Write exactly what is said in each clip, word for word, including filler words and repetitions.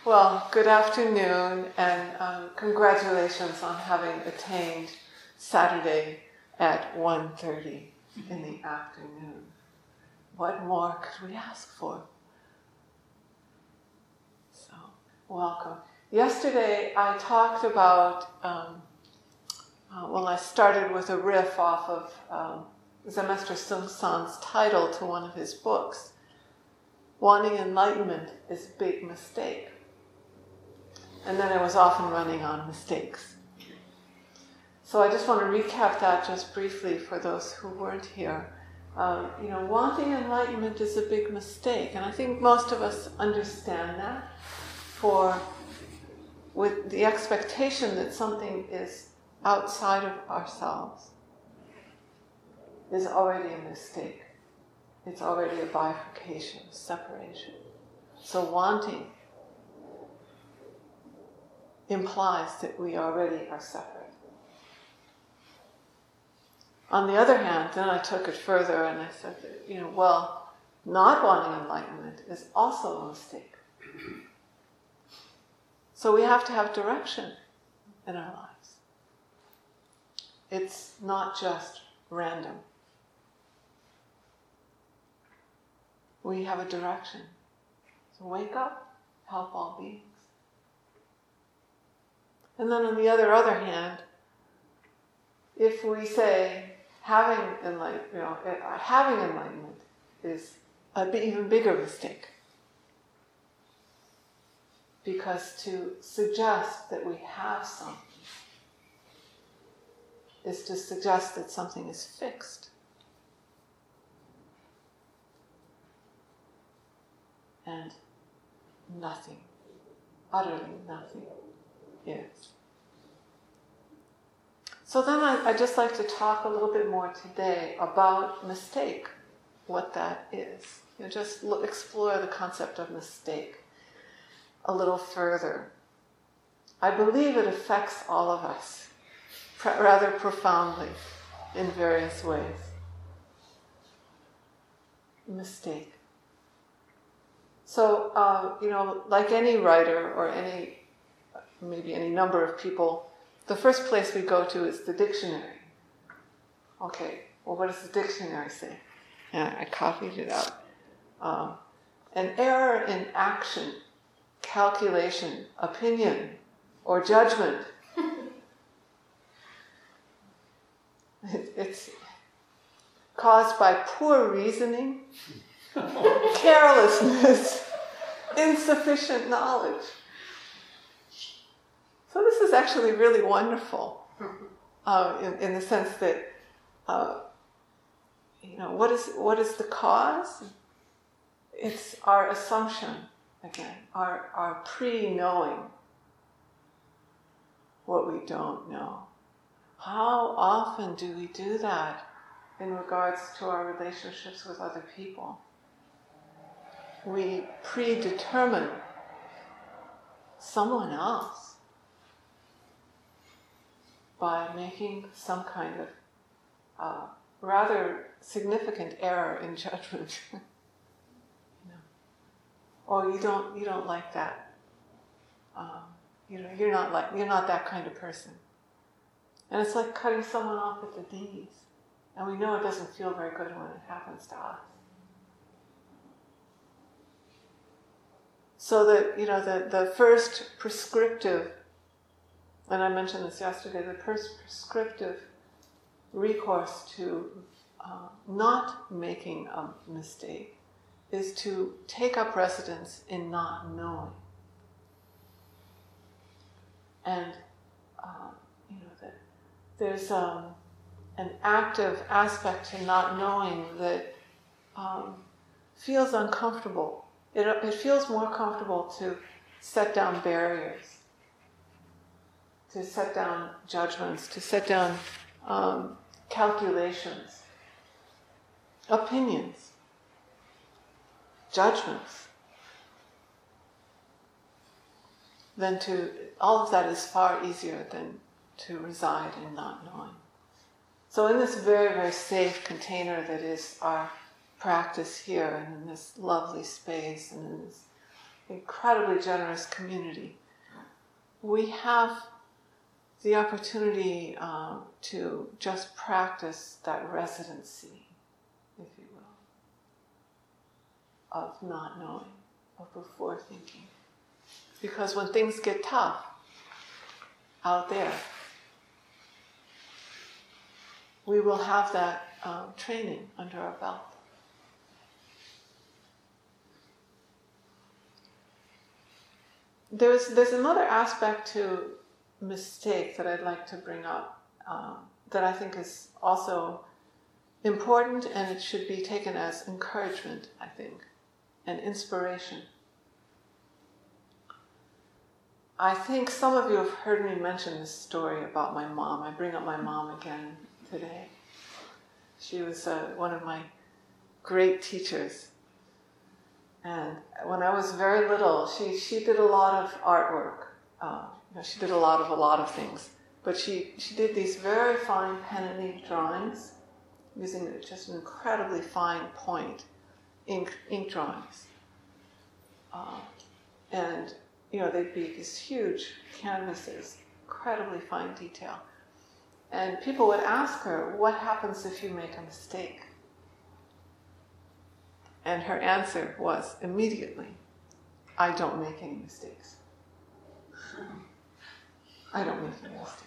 Well, good afternoon, and um, congratulations on having attained Saturday at one thirty in the afternoon. What more could we ask for? So, welcome. Yesterday I talked about, um, uh, well, I started with a riff off of um, Zen Master Seung San's title to one of his books. Wanting enlightenment is a big mistake. And then I was off and running on mistakes. So I just want to recap that just briefly for those who weren't here. Um, you know, wanting enlightenment is a big mistake, and I think most of us understand that. For with the expectation that something is outside of ourselves is already a mistake. It's already a bifurcation, separation. So wanting implies that we already are separate. On the other hand, then I took it further and I said that, you know, well, not wanting enlightenment is also a mistake. So we have to have direction in our lives. It's not just random. We have a direction. So wake up, help all beings. And then on the other other hand, if we say having enlightenment, you know, having enlightenment is an even bigger mistake, because to suggest that we have something is to suggest that something is fixed. And nothing, utterly nothing is. So then I, I'd just like to talk a little bit more today about mistake, what that is. You know, just look, explore the concept of mistake a little further. I believe it affects all of us pr- rather profoundly in various ways. Mistake. So, uh, you know, like any writer or any, maybe any number of people, the first place we go to is the dictionary. Okay, well, what does the dictionary say? And I copied it out. Um, an error in action, calculation, opinion, or judgment. it, it's caused by poor reasoning, carelessness, insufficient knowledge. So this is actually really wonderful, uh, in, in the sense that, uh, you know, what is what is the cause? It's our assumption, again, our, our pre-knowing what we don't know. How often do we do that in regards to our relationships with other people? We predetermine someone else by making some kind of uh, rather significant error in judgment. you know. Oh, you don't you don't like that. Um, you know, you're not like you're not that kind of person. And it's like cutting someone off at the knees. And we know it doesn't feel very good when it happens to us. So that, you know, the, the first prescriptive, and I mentioned this yesterday, the first prescriptive recourse to uh, not making a mistake is to take up residence in not knowing. And, uh, you know, that there's um, an active aspect to not knowing that um, feels uncomfortable. It, it feels more comfortable to set down barriers, to set down judgments, to set down um, calculations, opinions, judgments, than to, all of that is far easier than to reside in not knowing. So in this very, very safe container that is our practice here, and in this lovely space, and in this incredibly generous community, we have the opportunity um, to just practice that residency, if you will, of not knowing, of before thinking. Because when things get tough out there, we will have that um, training under our belt. There's, there's another aspect to mistake that I'd like to bring up um, that I think is also important, and it should be taken as encouragement, I think, and inspiration. I think some of you have heard me mention this story about my mom. I bring up my mom again today. She was uh, one of my great teachers. And when I was very little, she, she did a lot of artwork. Uh, you know, she did a lot of a lot of things. But she, she did these very fine pen and ink drawings using just an incredibly fine point, ink, ink drawings. Uh, and, you know, they'd be these huge canvases, incredibly fine detail. And people would ask her, what happens if you make a mistake? And her answer was immediately, I don't make any mistakes. I don't make any mistakes.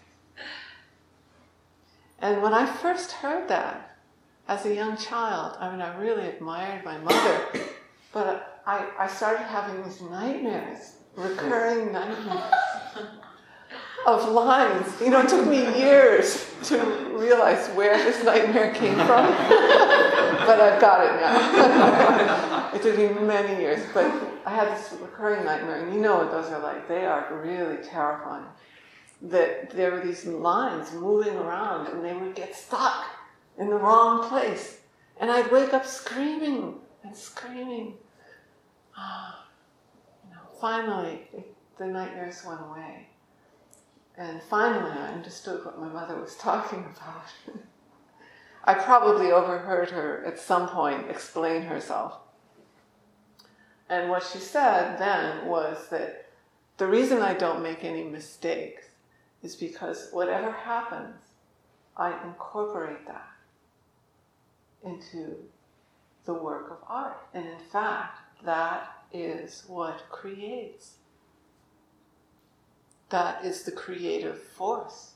And when I first heard that as a young child, I mean, I really admired my mother, but I, I started having these nightmares, recurring nightmares of lines. You know, it took me years to realize where this nightmare came from, but I've got it now. It took me many years, but I had this recurring nightmare, and you know what those are like. They are really terrifying. That there were these lines moving around, and they would get stuck in the wrong place, and I'd wake up screaming and screaming. Ah, you know, finally, it, the nightmares went away. And finally, I understood what my mother was talking about. I probably overheard her at some point explain herself. And what she said then was that the reason I don't make any mistakes is because whatever happens, I incorporate that into the work of art. And in fact, that is what creates. That is the creative force.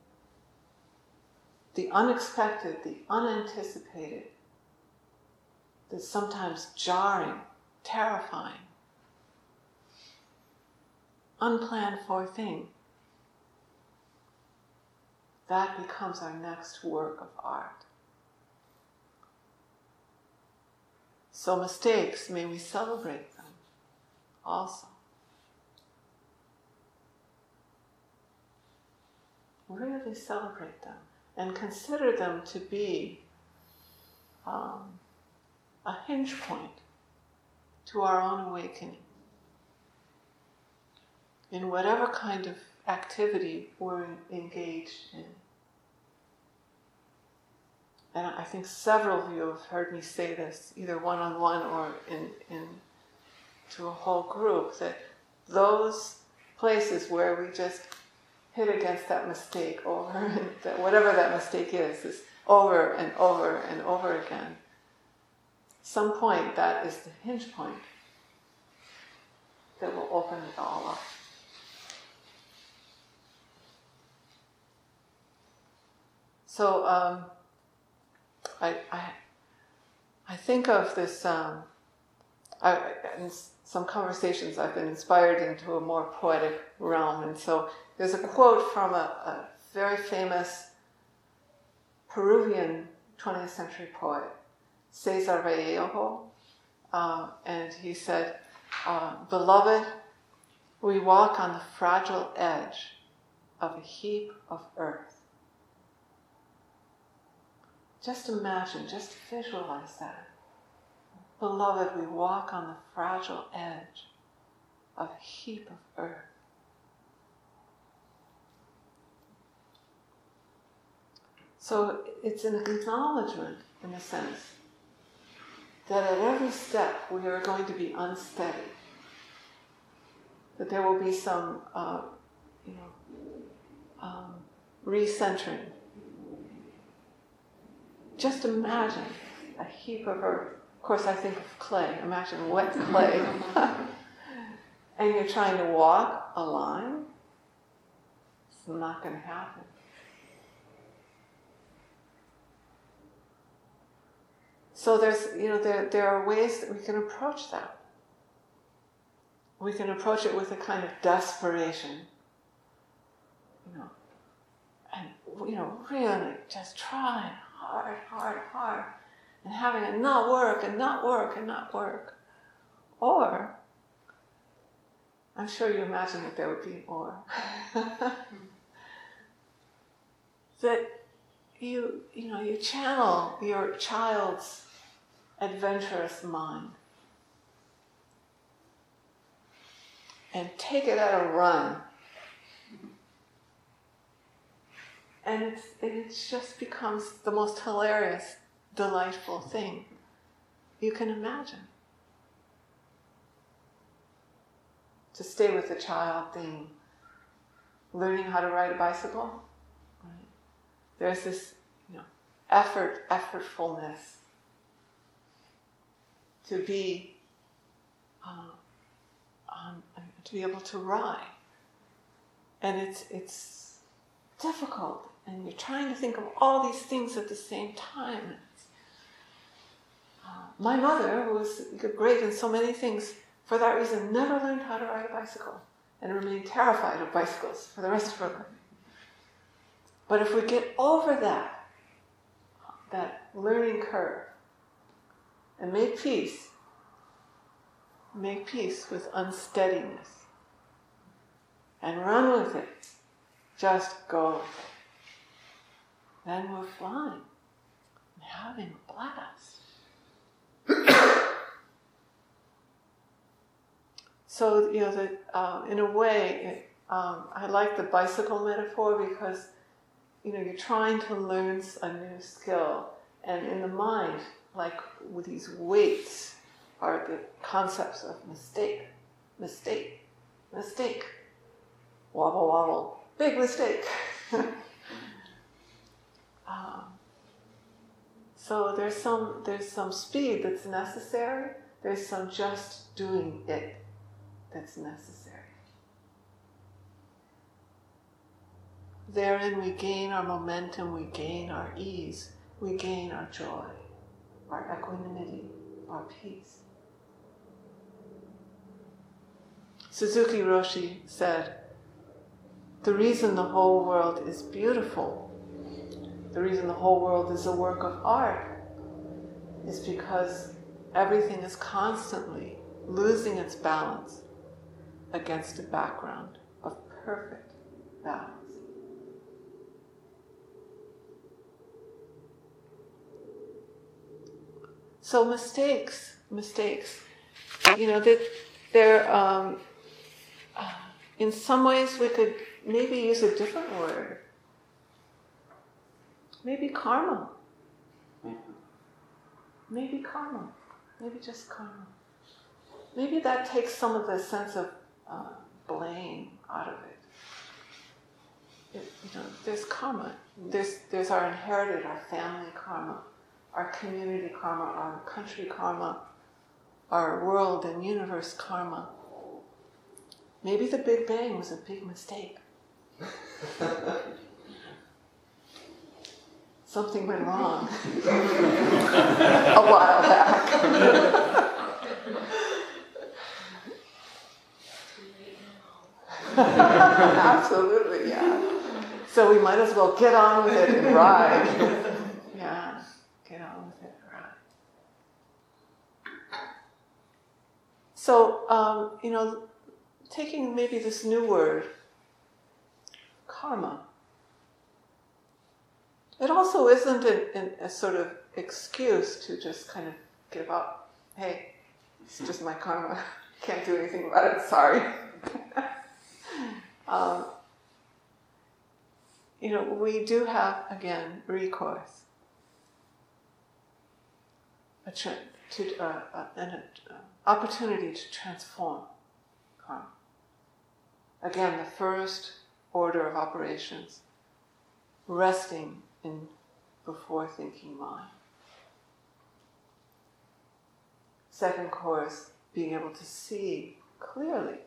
The unexpected, the unanticipated, the sometimes jarring, terrifying, unplanned for thing. That becomes our next work of art. So mistakes, may we celebrate them also. Really celebrate them and consider them to be um, a hinge point to our own awakening in whatever kind of activity we're engaged in. And I think several of you have heard me say this, either one-on-one or in, in to a whole group, that those places where we just hit against that mistake over, and that whatever that mistake is, is over and over and over again. Some point, that is the hinge point that will open it all up. So um, I, I I think of this. Um, I, in some conversations, I've been inspired into a more poetic realm, and so there's a quote from a, a very famous Peruvian twentieth century poet, Cesar Vallejo, uh, and he said, uh, "Beloved, we walk on the fragile edge of a heap of earth." Just imagine, just visualize that. Beloved, we walk on the fragile edge of a heap of earth. So it's an acknowledgement, in a sense, that at every step we are going to be unsteady. that there will be some, uh, you know, um, recentering. Just imagine a heap of earth. Of course, I think of clay. Imagine wet clay. And you're trying to walk a line. It's not going to happen. So there's, you know, there there are ways that we can approach that. We can approach it with a kind of desperation, you know, and, you know, really just trying hard, hard, hard, and having it not work and not work and not work. Or, I'm sure you imagine that there would be or. that you, you know, you channel your child's adventurous mind and take it at a run. And it's, it just becomes the most hilarious, delightful thing you can imagine. To stay with the child theme, learning how to ride a bicycle, right? There's this, you know, effort, effortfulness to be, uh, um, to be able to ride, and it's it's difficult, and you're trying to think of all these things at the same time. Uh, my mother, who was great in so many things, for that reason, never learned how to ride a bicycle and remained terrified of bicycles for the rest of her life. But if we get over that, that learning curve, and make peace, make peace with unsteadiness, and run with it, just go with it, then we're flying and having a blast. So, you know, that uh, in a way, it, um, I like the bicycle metaphor because, you know, you're trying to learn a new skill, and in the mind, like with these weights, are the concepts of mistake, mistake, mistake, wobble, wobble, big mistake. um, so there's some there's some speed that's necessary. There's some just doing it that's necessary. Therein we gain our momentum, we gain our ease, we gain our joy, our equanimity, our peace. Suzuki Roshi said, the reason the whole world is beautiful, the reason the whole world is a work of art, is because everything is constantly losing its balance against a background of perfect balance. So mistakes, mistakes, you know, that they're, um, uh, in some ways we could maybe use a different word. Maybe karma. Maybe karma. Maybe just karma. Maybe that takes some of the sense of uh, blame out of it. it. You know, there's karma. There's there's our inherited, our family karma, our community karma, our country karma, our world and universe karma. Maybe the Big Bang was a big mistake. Something went wrong a while back. Absolutely, yeah. So we might as well get on with it and ride. Yeah, get on with it and ride. So, um, you know, taking maybe this new word, karma, it also isn't an, an, a sort of excuse to just kind of give up. Hey, it's just my karma. Can't do anything about it. Sorry. um, you know, we do have, again, recourse. A tra- to, uh, uh, an uh, opportunity to transform karma. again, the first order of operations, resting in before thinking mind. Second course, being able to see clearly.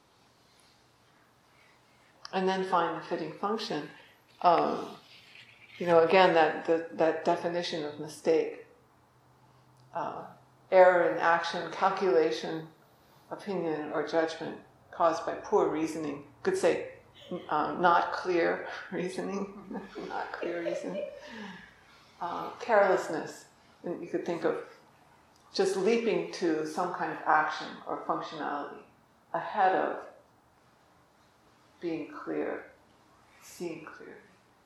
And then find the fitting function. Um, you know, again, that the, that definition of mistake. Uh, error in action, calculation, opinion, or judgment caused by poor reasoning. Could say um, not clear reasoning, not clear reasoning. Uh, carelessness. And you could think of just leaping to some kind of action or functionality ahead of being clear, seeing clearly.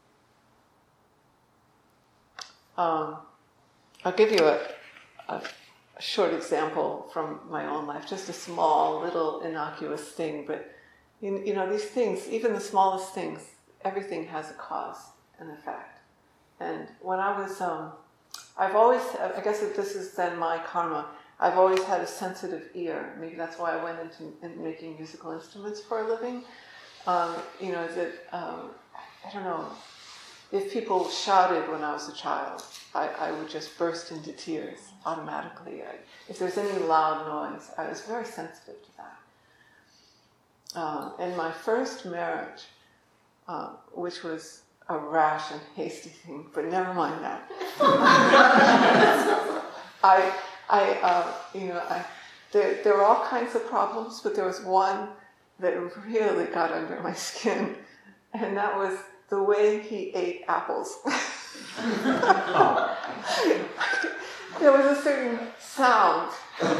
Um, I'll give you a, a short example from my own life, just a small, little, innocuous thing, but you, you know, these things, even the smallest things, everything has a cause and effect. And when I was, um, I've always, I guess if this is then my karma, I've always had a sensitive ear. Maybe that's why I went into in making musical instruments for a living. Um, you know, that, um, I don't know, if people shouted when I was a child, I, I would just burst into tears automatically. I, if there's any loud noise, I was very sensitive to that. Uh, in my first marriage, uh, which was a rash and hasty thing, but never mind that. I, I, uh, you know, I, there, there were all kinds of problems, but there was one that really got under my skin, and that was the way he ate apples. There was a certain sound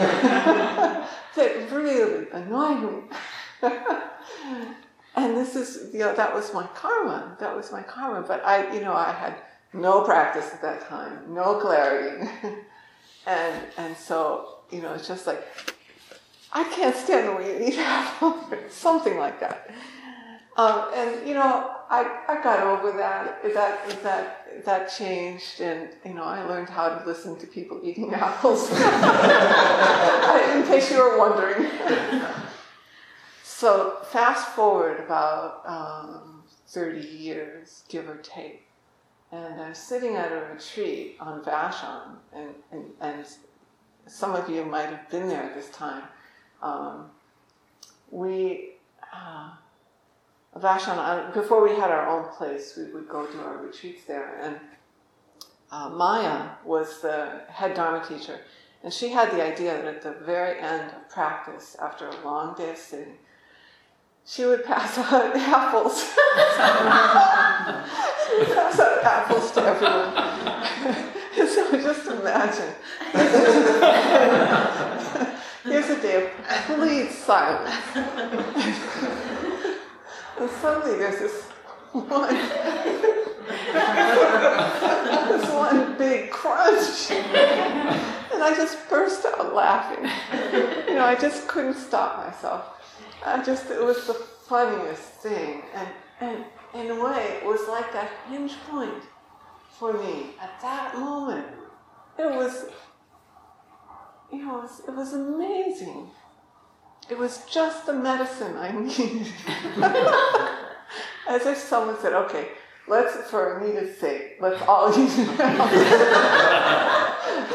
that really annoyed me. And this is, you know, that was my karma. That was my karma. But I, you know, I had no practice at that time, no clarity. and and so, you know, it's just like, I can't stand the way you eat apples, something like that. Um, and, you know, I, I got over that. That that that changed, and, you know, I learned how to listen to people eating apples. In case you were wondering. So fast forward about um, thirty years, give or take, and I'm sitting at a retreat on Vashon, and, and, and some of you might have been there at this time. Um, we, uh, Vashon, before we had our own place, we would go to our retreats there, and uh, Maya was the head Dharma teacher, and she had the idea that at the very end of practice, after a long day of sitting, she would pass out apples. She would pass out apples to everyone. And so just imagine. Here's a day of complete silence. And suddenly there's this one, this one big crunch. And I just burst out laughing. You know, I just couldn't stop myself. I just, it was the funniest thing. And, and in a way, it was like that hinge point for me at that moment. It was, you know, it was, it was amazing. It was just the medicine I needed. As if someone said, okay, let's, for Anita's sake, let's all use it now.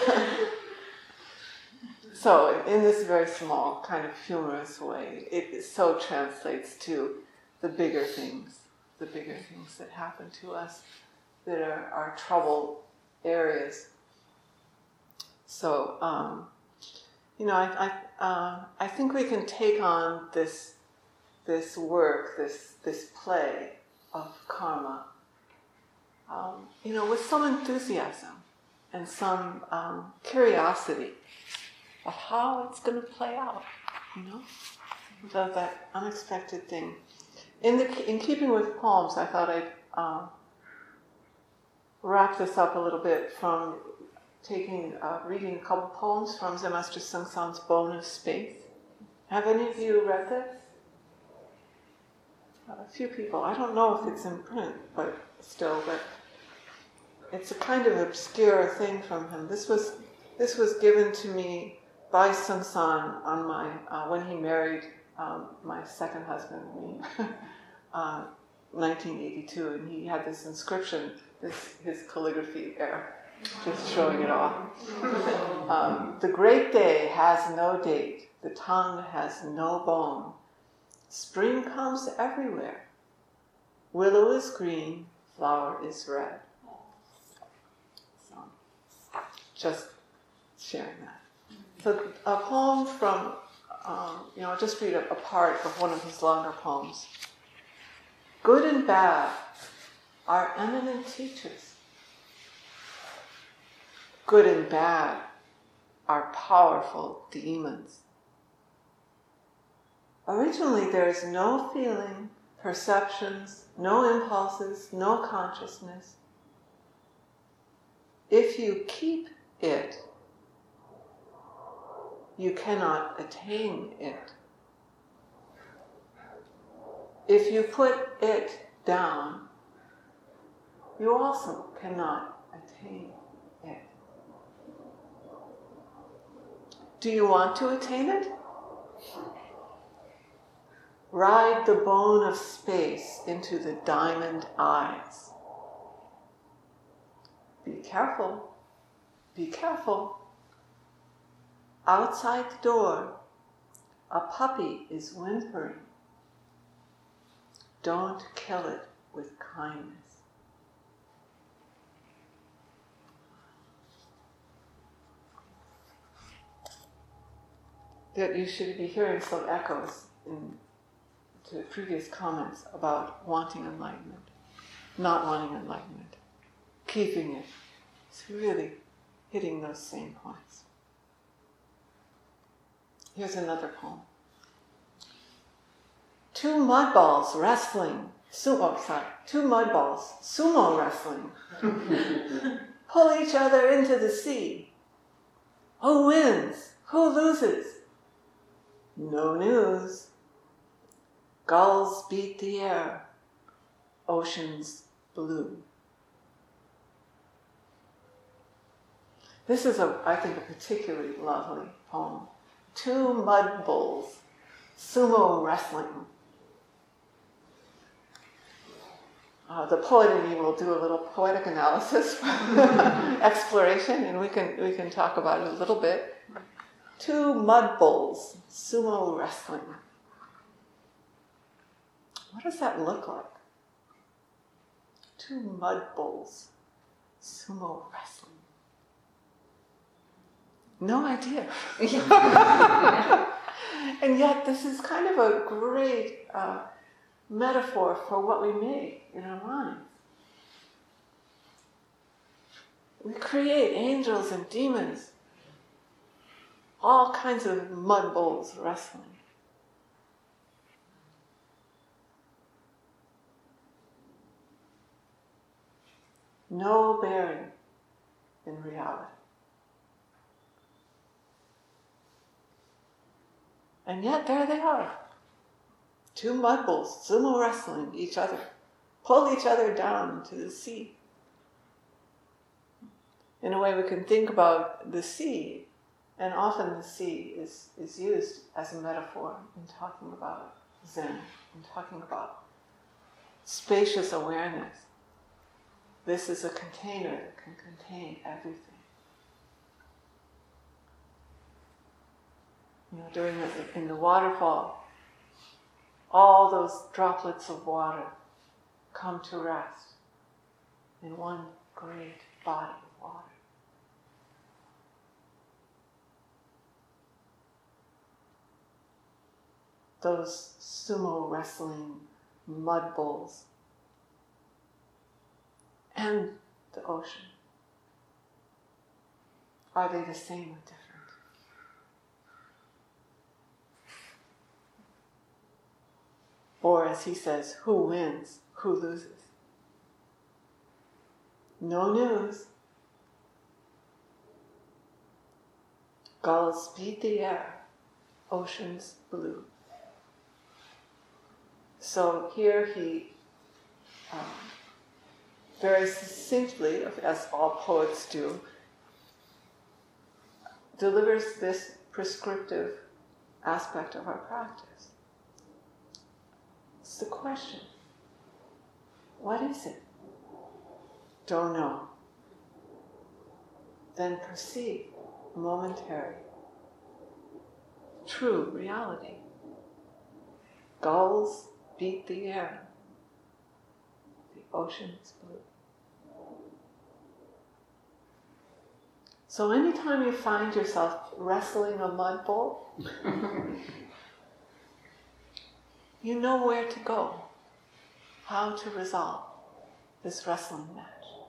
So, in this very small, kind of humorous way, it so translates to the bigger things, the bigger things that happen to us that are our trouble areas. So, um, you know, I I, uh, I think we can take on this this work, this this play of karma, um, you know, with some enthusiasm and some um, curiosity of how it's going to play out, you know, the, that unexpected thing. In the in keeping with poems, I thought I'd uh, wrap this up a little bit from taking, uh, reading a couple poems from Zen Master Seung San's Bone of Space. Have any of you read this? A few people. I don't know if it's in print, but still, but it's a kind of obscure thing from him. This was this was given to me by Seung San on my uh, when he married um, my second husband, me, uh, nineteen eighty-two, and he had this inscription, this his calligraphy there, just showing it off. Um, the great day has no date, the tongue has no bone. Spring comes everywhere. Willow is green, flower is red. So, just sharing that. So a poem from, um, you know, I'll just read a, a part of one of his longer poems. Good and bad are eminent teachers. Good and bad are powerful demons. Originally, there is no feeling, perceptions, no impulses, no consciousness. If you keep it, you cannot attain it. If you put it down, you also cannot attain it. Do you want to attain it? Ride the bone of space into the diamond eyes. Be careful, be careful. Outside the door, a puppy is whimpering. Don't kill it with kindness. That you should be hearing some echoes in to previous comments about wanting enlightenment, not wanting enlightenment, keeping it. It's really hitting those same points. Here's another poem. Two mudballs wrestling, sumo, sorry, two mudballs, sumo wrestling, pull each other into the sea. Who wins? Who loses? No news. Gulls beat the air, oceans blue. This is, a, I think, a particularly lovely poem. Two mud bulls, sumo wrestling. Uh, the poet in me will do a little poetic analysis, exploration, and we can we can talk about it a little bit. Two mud bulls, sumo wrestling. What does that look like? Two mud bulls, sumo wrestling. No idea. And yet this is kind of a great uh, metaphor for what we make in our minds. We create angels and demons, all kinds of mud bulls wrestling. No bearing in reality. And yet there they are. Two mud bulls sumo wrestling each other, pull each other down to the sea. In a way we can think about the sea, and often the sea is, is used as a metaphor in talking about Zen, in talking about spacious awareness. This is a container that can contain everything. You know, during the, in the waterfall, all those droplets of water come to rest in one great body of water. Those sumo wrestling mud bulls and the ocean, are they the same or different? Or as he says, who wins, who loses? No news. Gulls beat the air, oceans blue. So here he um, very succinctly, as all poets do, delivers this prescriptive aspect of our practice. question. What is it? Don't know. Then perceive momentary, true reality. Gulls beat the air. The ocean is blue. So anytime you find yourself wrestling a mud bowl, you know where to go, how to resolve this wrestling match.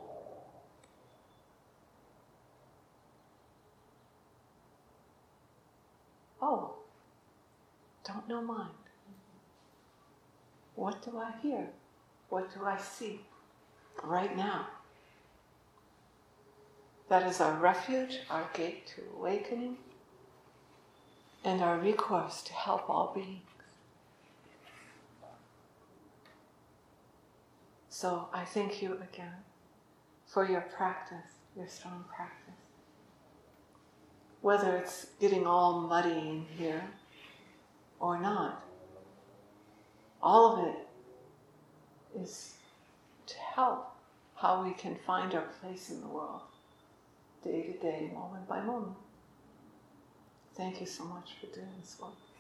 Oh, don't know mind. What do I hear? What do I see right now? That is our refuge, our gate to awakening, and our recourse to help all beings. So I thank you again for your practice, your strong practice. Whether it's getting all muddy in here or not, all of it is to help how we can find our place in the world, day to day, moment by moment. Thank you so much for doing this work.